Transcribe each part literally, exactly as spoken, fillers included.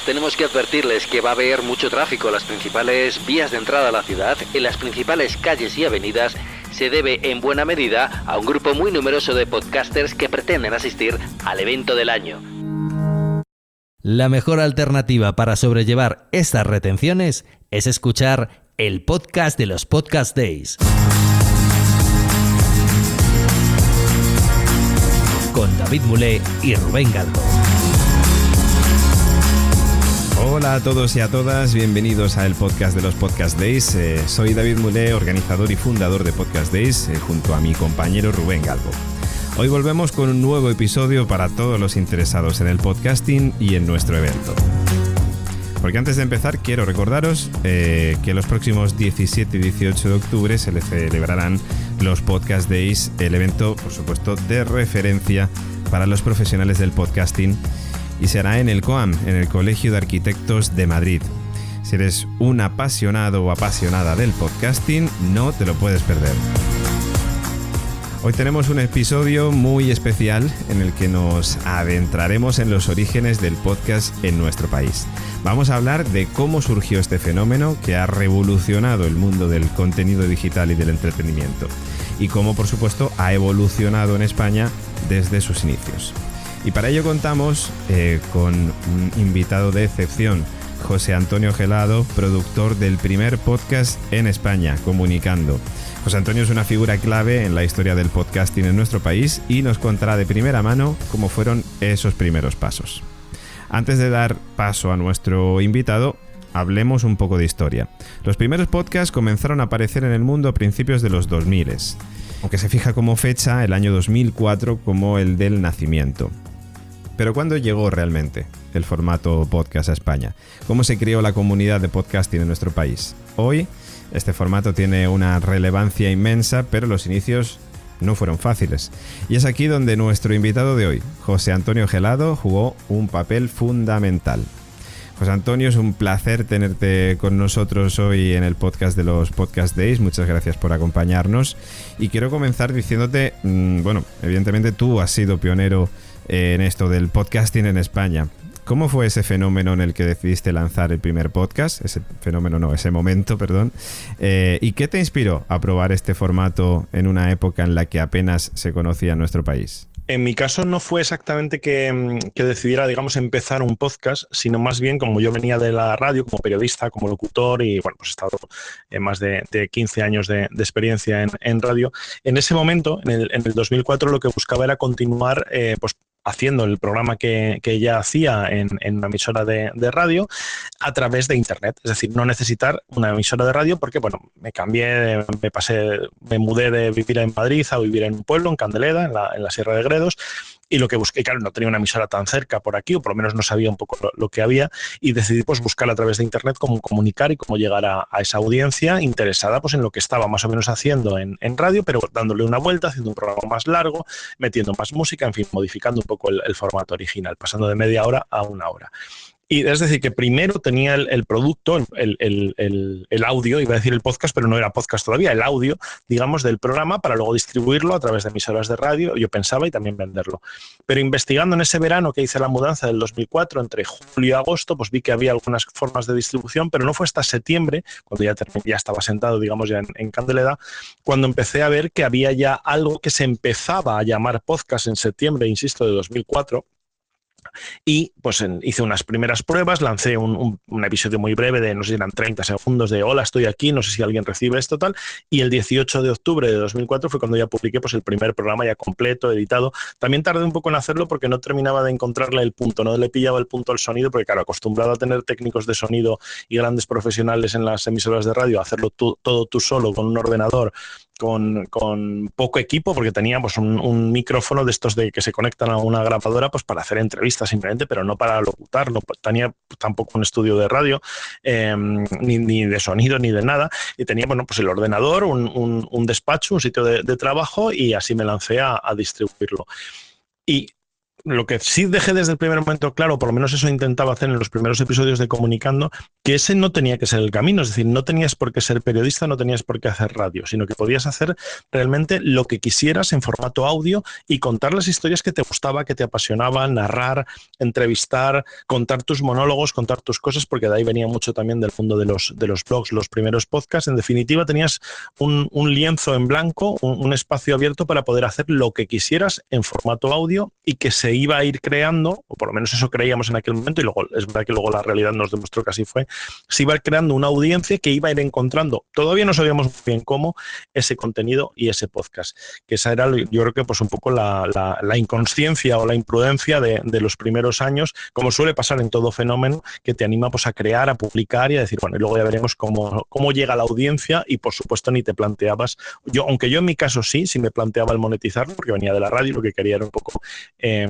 tenemos que advertirles que va a haber mucho tráfico en las principales vías de entrada a la ciudad, en las principales calles y avenidas. Se debe en buena medida a un grupo muy numeroso de podcasters que pretenden asistir al evento del año. La mejor alternativa para sobrellevar estas retenciones es escuchar el podcast de los Podcast Days. Con David Mulé y Rubén Galgo. Hola a todos y a todas, bienvenidos al podcast de los Podcast Days. Eh, soy David Mulé, organizador y fundador de Podcast Days, eh, junto a mi compañero Rubén Galgo. Hoy volvemos con un nuevo episodio para todos los interesados en el podcasting y en nuestro evento. Porque antes de empezar quiero recordaros eh, que los próximos diecisiete y dieciocho de octubre se le celebrarán los Podcast Days, el evento, por supuesto, de referencia para los profesionales del podcasting, y será en el COAM, en el Colegio de Arquitectos de Madrid. Si eres un apasionado o apasionada del podcasting, no te lo puedes perder. Hoy tenemos un episodio muy especial en el que nos adentraremos en los orígenes del podcast en nuestro país. Vamos a hablar de cómo surgió este fenómeno que ha revolucionado el mundo del contenido digital y del entretenimiento, y cómo, por supuesto, ha evolucionado en España desde sus inicios. Y para ello contamos eh, con un invitado de excepción, José Antonio Gelado, productor del primer podcast en España, Comunicando. José Antonio es una figura clave en la historia del podcasting en nuestro país y nos contará de primera mano cómo fueron esos primeros pasos. Antes de dar paso a nuestro invitado, hablemos un poco de historia. Los primeros podcasts comenzaron a aparecer en el mundo a principios de los dos mil, aunque se fija como fecha el año dos mil cuatro como el del nacimiento. Pero ¿cuándo llegó realmente el formato podcast a España? ¿Cómo se creó la comunidad de podcasting en nuestro país? Hoy, este formato tiene una relevancia inmensa, pero los inicios no fueron fáciles. Y es aquí donde nuestro invitado de hoy, José Antonio Gelado, jugó un papel fundamental. José Antonio, es un placer tenerte con nosotros hoy en el podcast de los Podcast Days. Muchas gracias por acompañarnos. Y quiero comenzar diciéndote, mmm, bueno, evidentemente tú has sido pionero en esto del podcasting en España. ¿Cómo fue ese fenómeno en el que decidiste lanzar el primer podcast? Ese fenómeno no, ese momento, perdón. Eh, ¿Y qué te inspiró a probar este formato en una época en la que apenas se conocía en nuestro país? En mi caso no fue exactamente que, que decidiera, digamos, empezar un podcast, sino más bien como yo venía de la radio como periodista, como locutor y, bueno, pues he estado en más de, de quince años de, de experiencia en, en radio. En ese momento, en el, en el dos mil cuatro, lo que buscaba era continuar, eh, pues, haciendo el programa que, que ella hacía en, en una emisora de, de radio a través de internet, es decir, no necesitar una emisora de radio porque, bueno, me cambié, me pasé, me mudé de vivir en Madrid a vivir en un pueblo, en Candeleda, en la, en la Sierra de Gredos, y lo que busqué, claro, no tenía una emisora tan cerca por aquí, o por lo menos no sabía un poco lo, lo que había, y decidí pues buscar a través de internet cómo comunicar y cómo llegar a, a esa audiencia interesada pues en lo que estaba más o menos haciendo en, en radio, pero dándole una vuelta, haciendo un programa más largo, metiendo más música, en fin, modificando un poco el, el formato original, pasando de media hora a una hora. Y es decir, que primero tenía el, el producto, el, el, el, el audio, iba a decir el podcast, pero no era podcast todavía, el audio, digamos, del programa para luego distribuirlo a través de emisoras de radio, yo pensaba, y también venderlo. Pero investigando en ese verano que hice la mudanza del dos mil cuatro, entre julio y agosto, pues vi que había algunas formas de distribución, pero no fue hasta septiembre, cuando ya, terminé, ya estaba sentado, digamos, ya en, en Candeleda, cuando empecé a ver que había ya algo que se empezaba a llamar podcast en septiembre, insisto, de dos mil cuatro. Y pues en, hice unas primeras pruebas, lancé un, un, un episodio muy breve de, no sé si eran treinta segundos de hola, estoy aquí, no sé si alguien recibe esto, tal, y el dieciocho de octubre de dos mil cuatro fue cuando ya publiqué pues el primer programa ya completo, editado. También tardé un poco en hacerlo porque no terminaba de encontrarle el punto, no le pillaba el punto al sonido, porque claro, acostumbrado a tener técnicos de sonido y grandes profesionales en las emisoras de radio, a hacerlo tú, todo tú solo con un ordenador, Con, con poco equipo, porque tenía pues, un, un micrófono de estos de que se conectan a una grabadora pues, para hacer entrevistas simplemente, pero no para locutar, no tenía tampoco un estudio de radio, eh, ni, ni de sonido, ni de nada, y tenía bueno, pues el ordenador, un, un, un despacho, un sitio de, de trabajo, y así me lancé a, a distribuirlo. Y lo que sí dejé desde el primer momento claro, por lo menos eso intentaba hacer en los primeros episodios de Comunicando, que ese no tenía que ser el camino, es decir, no tenías por qué ser periodista, no tenías por qué hacer radio, sino que podías hacer realmente lo que quisieras en formato audio y contar las historias que te gustaba, que te apasionaban, narrar, entrevistar, contar tus monólogos, contar tus cosas, porque de ahí venía mucho también del mundo de los, de los blogs, los primeros podcasts. En definitiva, tenías un, un lienzo en blanco, un, un espacio abierto para poder hacer lo que quisieras en formato audio y que se iba a ir creando, o por lo menos eso creíamos en aquel momento, y luego es verdad que luego la realidad nos demostró que así fue, se iba a ir creando una audiencia que iba a ir encontrando, todavía no sabíamos muy bien cómo, ese contenido y ese podcast, que esa era, yo creo que pues un poco la, la, la inconsciencia o la imprudencia de, de los primeros años, como suele pasar en todo fenómeno, que te anima pues a crear, a publicar y a decir, bueno, y luego ya veremos cómo, cómo llega la audiencia, y por supuesto ni te planteabas, yo, aunque yo en mi caso sí, sí me planteaba el monetizarlo, porque venía de la radio, lo que quería era un poco eh,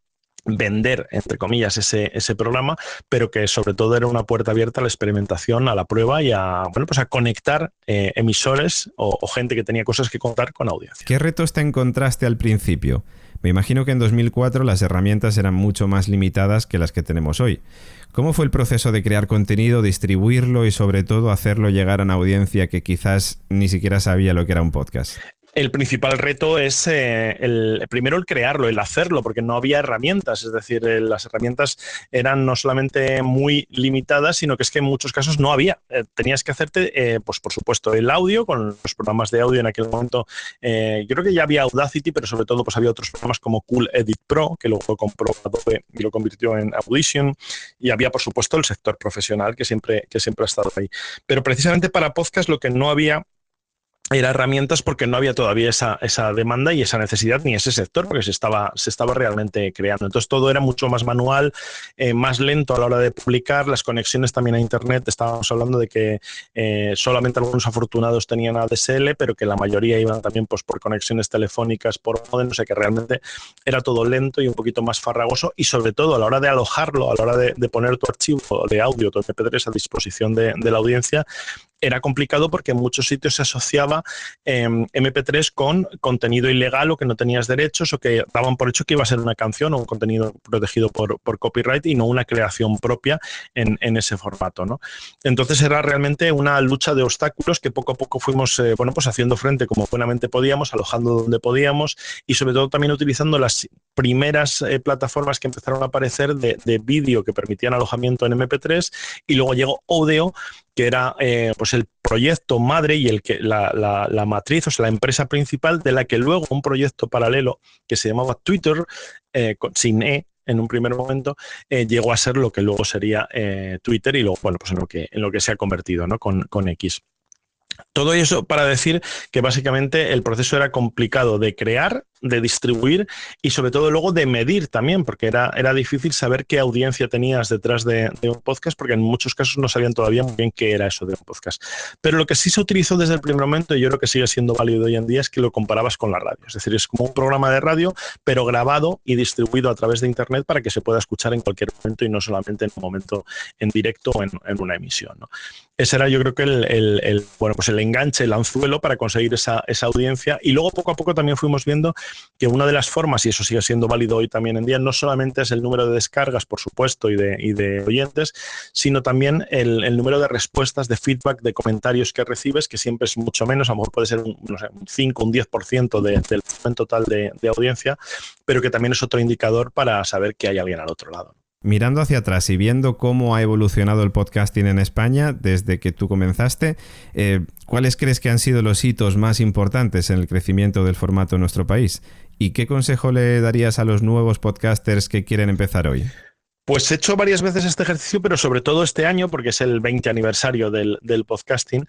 vender, entre comillas, ese, ese programa, pero que sobre todo era una puerta abierta a la experimentación, a la prueba y a, bueno, pues a conectar eh, emisores o, o gente que tenía cosas que contar con audiencia. ¿Qué retos te encontraste al principio? Me imagino que en dos mil cuatro las herramientas eran mucho más limitadas que las que tenemos hoy. ¿Cómo fue el proceso de crear contenido, distribuirlo y sobre todo hacerlo llegar a una audiencia que quizás ni siquiera sabía lo que era un podcast? El principal reto es eh, el primero el crearlo, el hacerlo, porque no había herramientas, es decir, eh, las herramientas eran no solamente muy limitadas, sino que es que en muchos casos no había. Eh, tenías que hacerte, eh, pues por supuesto, el audio, con los programas de audio en aquel momento. Eh, yo creo que ya había Audacity, pero sobre todo pues había otros programas como Cool Edit Pro, que luego compró Adobe y lo convirtió en Audition, y había, por supuesto, el sector profesional que siempre, que siempre ha estado ahí. Pero precisamente para podcast lo que no había era herramientas, porque no había todavía esa, esa demanda y esa necesidad, ni ese sector, porque se estaba, se estaba realmente creando. Entonces todo era mucho más manual, eh, más lento a la hora de publicar, las conexiones también a Internet, estábamos hablando de que eh, solamente algunos afortunados tenían A D S L, pero que la mayoría iban también pues, por conexiones telefónicas, por modem, o sea que realmente era todo lento y un poquito más farragoso, y sobre todo a la hora de alojarlo, a la hora de, de poner tu archivo de audio, tu eme pe tres a disposición de, de la audiencia, era complicado porque en muchos sitios se asociaba eh, eme pe tres con contenido ilegal o que no tenías derechos o que daban por hecho que iba a ser una canción o un contenido protegido por, por copyright y no una creación propia en, en ese formato, ¿no? Entonces era realmente una lucha de obstáculos que poco a poco fuimos eh, bueno, pues haciendo frente como buenamente podíamos, alojando donde podíamos y sobre todo también utilizando las primeras eh, plataformas que empezaron a aparecer de, de vídeo que permitían alojamiento en eme pe tres, y luego llegó Odeo, que era eh, pues el proyecto madre y el que la, la, la matriz, o sea, la empresa principal de la que luego un proyecto paralelo que se llamaba Twitter, eh, con, sin E en un primer momento, eh, llegó a ser lo que luego sería eh, Twitter y luego, bueno, pues en lo que, en lo que se ha convertido, ¿no? con, con X. Todo eso para decir que básicamente el proceso era complicado de crear, de distribuir y sobre todo luego de medir también, porque era, era difícil saber qué audiencia tenías detrás de, de un podcast, porque en muchos casos no sabían todavía muy bien qué era eso de un podcast. Pero lo que sí se utilizó desde el primer momento, y yo creo que sigue siendo válido hoy en día, es que lo comparabas con la radio. Es decir, es como un programa de radio, pero grabado y distribuido a través de Internet para que se pueda escuchar en cualquier momento y no solamente en un momento en directo o en, en una emisión, ¿no? Ese era yo creo que el, el, el, bueno, pues el enganche, el anzuelo para conseguir esa, esa audiencia. Y luego poco a poco también fuimos viendo que una de las formas, y eso sigue siendo válido hoy también en día, no solamente es el número de descargas, por supuesto, y de, y de oyentes, sino también el, el número de respuestas, de feedback, de comentarios que recibes, que siempre es mucho menos, a lo mejor puede ser un, no sé, un cinco, un diez por ciento de, del volumen total de, de audiencia, pero que también es otro indicador para saber que hay alguien al otro lado. Mirando hacia atrás y viendo cómo ha evolucionado el podcasting en España desde que tú comenzaste, eh, ¿cuáles crees que han sido los hitos más importantes en el crecimiento del formato en nuestro país? ¿Y qué consejo le darías a los nuevos podcasters que quieren empezar hoy? Pues he hecho varias veces este ejercicio, pero sobre todo este año, porque es el veinte aniversario del, del podcasting.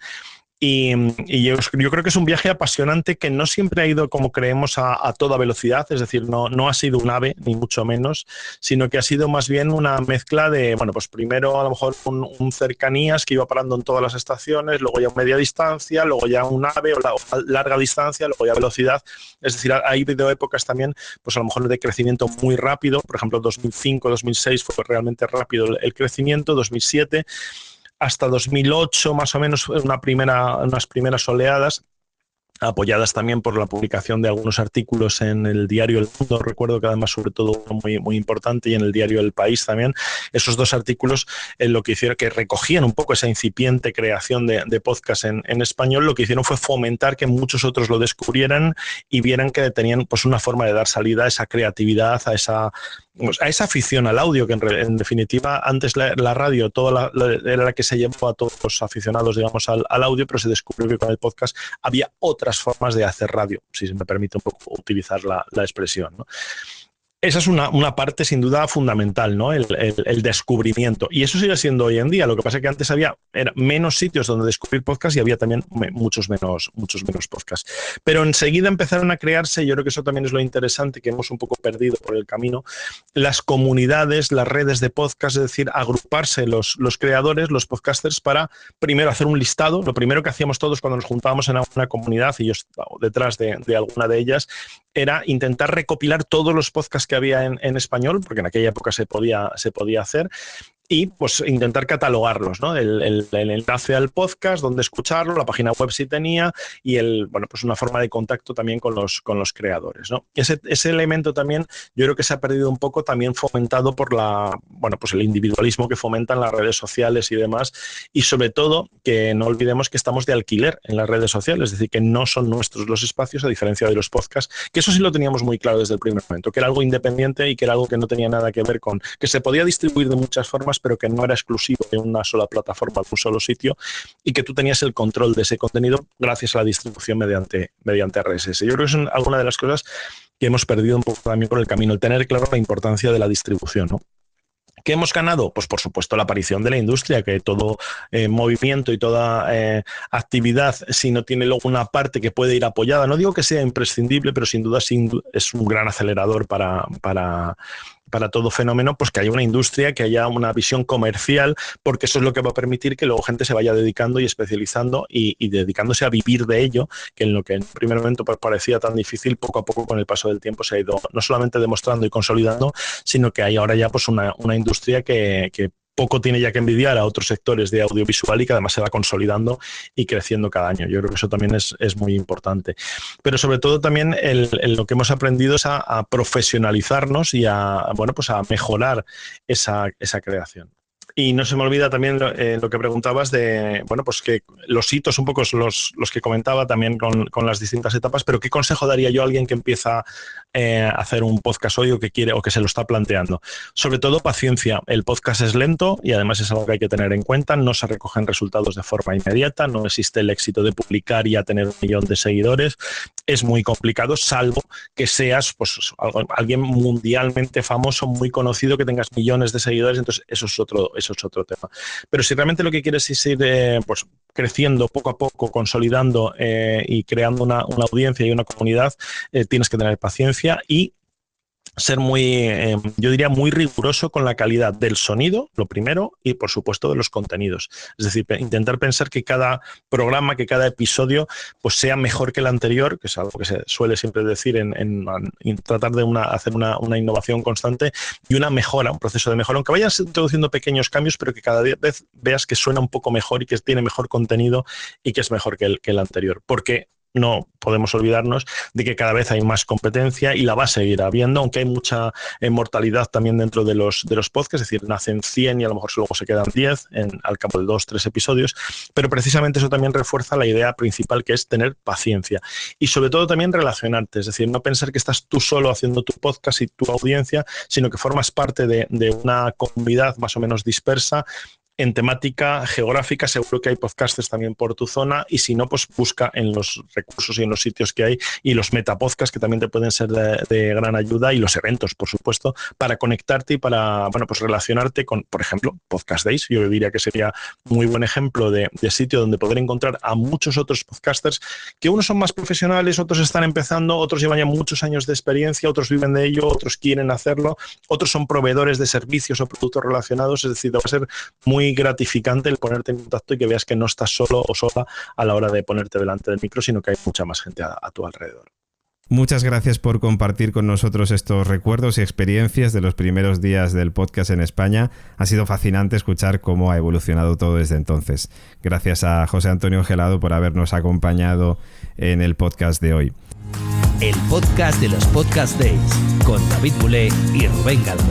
Y, y yo, yo creo que es un viaje apasionante que no siempre ha ido como creemos a, a toda velocidad, es decir, no, no ha sido un ave, ni mucho menos, sino que ha sido más bien una mezcla de, bueno, pues primero a lo mejor un, un cercanías que iba parando en todas las estaciones, luego ya media distancia, luego ya un ave o, la, o larga distancia, luego ya velocidad. Es decir, ha habido épocas también, pues a lo mejor de crecimiento muy rápido, por ejemplo, dos mil cinco, dos mil seis fue realmente rápido el, el crecimiento, dos mil siete hasta dos mil ocho más o menos una primera, unas primeras oleadas, apoyadas también por la publicación de algunos artículos en el diario El Mundo, recuerdo que además sobre todo uno muy, muy importante, y en el diario El País también. Esos dos artículos eh, lo que hicieron, que recogían un poco esa incipiente creación de, de podcast en, en español, lo que hicieron fue fomentar que muchos otros lo descubrieran y vieran que tenían pues una forma de dar salida a esa creatividad, a esa a esa afición al audio, que en, en definitiva antes la, la radio toda la, la, era la que se llevó a todos los aficionados, digamos, al, al audio, pero se descubrió que con el podcast había otras formas de hacer radio, si se me permite un poco utilizar la, la expresión, ¿no? Esa es una, una parte sin duda fundamental, ¿no? El, el, el descubrimiento. Y eso sigue siendo hoy en día. Lo que pasa es que antes había era, menos sitios donde descubrir podcasts y había también me, muchos menos, muchos menos podcasts. Pero enseguida empezaron a crearse, y yo creo que eso también es lo interesante, que hemos un poco perdido por el camino, las comunidades, las redes de podcast, es decir, agruparse los, los creadores, los podcasters, para primero hacer un listado. Lo primero que hacíamos todos cuando nos juntábamos en una comunidad, y yo estaba detrás de, de alguna de ellas, era intentar recopilar todos los podcasts que había en, en español, porque en aquella época se podía, se podía hacer, y pues intentar catalogarlos, ¿no? El, el, el enlace al podcast, dónde escucharlo, la página web si tenía, y el, bueno, pues una forma de contacto también con los, con los creadores, ¿no? Ese, ese elemento también yo creo que se ha perdido un poco, también fomentado por la, bueno, pues el individualismo que fomentan las redes sociales y demás, y sobre todo que no olvidemos que estamos de alquiler en las redes sociales, es decir, que no son nuestros los espacios, a diferencia de los podcasts, que eso sí lo teníamos muy claro desde el primer momento, que era algo independiente y que era algo que no tenía nada que ver con, que se podía distribuir de muchas formas, pero que no era exclusivo de una sola plataforma, de un solo sitio, y que tú tenías el control de ese contenido gracias a la distribución mediante, mediante R S S. Yo creo que es alguna de las cosas que hemos perdido un poco también por el camino, el tener claro la importancia de la distribución, ¿no? ¿Qué hemos ganado? Pues por supuesto la aparición de la industria, que todo eh, movimiento y toda eh, actividad, si no tiene luego una parte que puede ir apoyada, no digo que sea imprescindible, pero sin duda, sin duda es un gran acelerador para, para, para todo fenómeno, pues que haya una industria, que haya una visión comercial, porque eso es lo que va a permitir que luego gente se vaya dedicando y especializando y, y dedicándose a vivir de ello, que en lo que en primer momento parecía tan difícil, poco a poco con el paso del tiempo se ha ido no solamente demostrando y consolidando, sino que hay ahora ya pues una, una industria que, que poco tiene ya que envidiar a otros sectores de audiovisual y que además se va consolidando y creciendo cada año. Yo creo que eso también es, es muy importante. Pero sobre todo también el, el, lo que hemos aprendido es a, a profesionalizarnos y a, bueno, pues a mejorar esa, esa creación. Y no se me olvida también eh, lo que preguntabas de, bueno, pues que los hitos un poco los, los que comentaba también con, con las distintas etapas, pero ¿qué consejo daría yo a alguien que empieza eh, a hacer un podcast hoy o que quiere o que se lo está planteando? Sobre todo paciencia. El podcast es lento y además es algo que hay que tener en cuenta. No se recogen resultados de forma inmediata, no existe el éxito de publicar y a tener un millón de seguidores. Es muy complicado, salvo que seas pues alguien mundialmente famoso, muy conocido, que tengas millones de seguidores, entonces eso es otro, eso es otro tema. Pero si realmente lo que quieres es ir eh, pues, creciendo poco a poco, consolidando eh, y creando una, una audiencia y una comunidad, eh, tienes que tener paciencia y ser muy, eh, yo diría, muy riguroso con la calidad del sonido, lo primero, y por supuesto de los contenidos. Es decir, intentar pensar que cada programa, que cada episodio, pues sea mejor que el anterior, que es algo que se suele siempre decir en, en, en tratar de una, hacer una, una innovación constante y una mejora, un proceso de mejora, aunque vayas introduciendo pequeños cambios, pero que cada vez veas que suena un poco mejor y que tiene mejor contenido y que es mejor que el, que el anterior. Porque no podemos olvidarnos de que cada vez hay más competencia y la va a seguir habiendo, aunque hay mucha mortalidad también dentro de los, de los podcasts, es decir, nacen cien y a lo mejor luego se quedan diez en, al cabo de dos, tres episodios, pero precisamente eso también refuerza la idea principal, que es tener paciencia y sobre todo también relacionarte, es decir, no pensar que estás tú solo haciendo tu podcast y tu audiencia, sino que formas parte de, de una comunidad más o menos dispersa. En temática geográfica seguro que hay podcasters también por tu zona y si no, pues busca en los recursos y en los sitios que hay y los metapodcasts que también te pueden ser de, de gran ayuda y los eventos, por supuesto, para conectarte y para, bueno, pues relacionarte con, por ejemplo, Podcast Days. Yo diría que sería muy buen ejemplo de, de sitio donde poder encontrar a muchos otros podcasters que unos son más profesionales, otros están empezando, otros llevan ya muchos años de experiencia, otros viven de ello, otros quieren hacerlo, otros son proveedores de servicios o productos relacionados, es decir, va a ser muy gratificante el ponerte en contacto y que veas que no estás solo o sola a la hora de ponerte delante del micro, sino que hay mucha más gente a, a tu alrededor. Muchas gracias por compartir con nosotros estos recuerdos y experiencias de los primeros días del podcast en España. Ha sido fascinante escuchar cómo ha evolucionado todo desde entonces. Gracias a José Antonio Gelado por habernos acompañado en el podcast de hoy. El podcast de los Podcast Days con David Mulé y Rubén Galgo.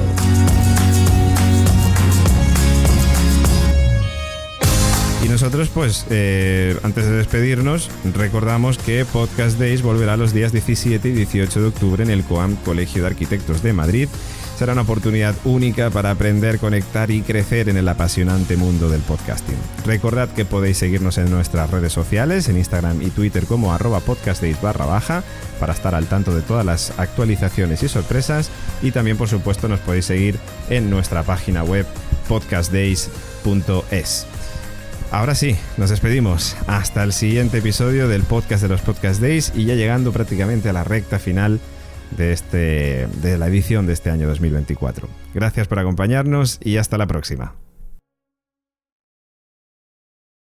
Y nosotros, pues, eh, antes de despedirnos, recordamos que Podcast Days volverá los días diecisiete y dieciocho de octubre en el COAM Colegio de Arquitectos de Madrid. Será una oportunidad única para aprender, conectar y crecer en el apasionante mundo del podcasting. Recordad que podéis seguirnos en nuestras redes sociales, en Instagram y Twitter como arroba podcastdays barra baja, para estar al tanto de todas las actualizaciones y sorpresas. Y también, por supuesto, nos podéis seguir en nuestra página web podcast days punto es. Ahora sí, nos despedimos. Hasta el siguiente episodio del podcast de los Podcast Days y ya llegando prácticamente a la recta final de, este, de la edición de este año dos mil veinticuatro. Gracias por acompañarnos y hasta la próxima.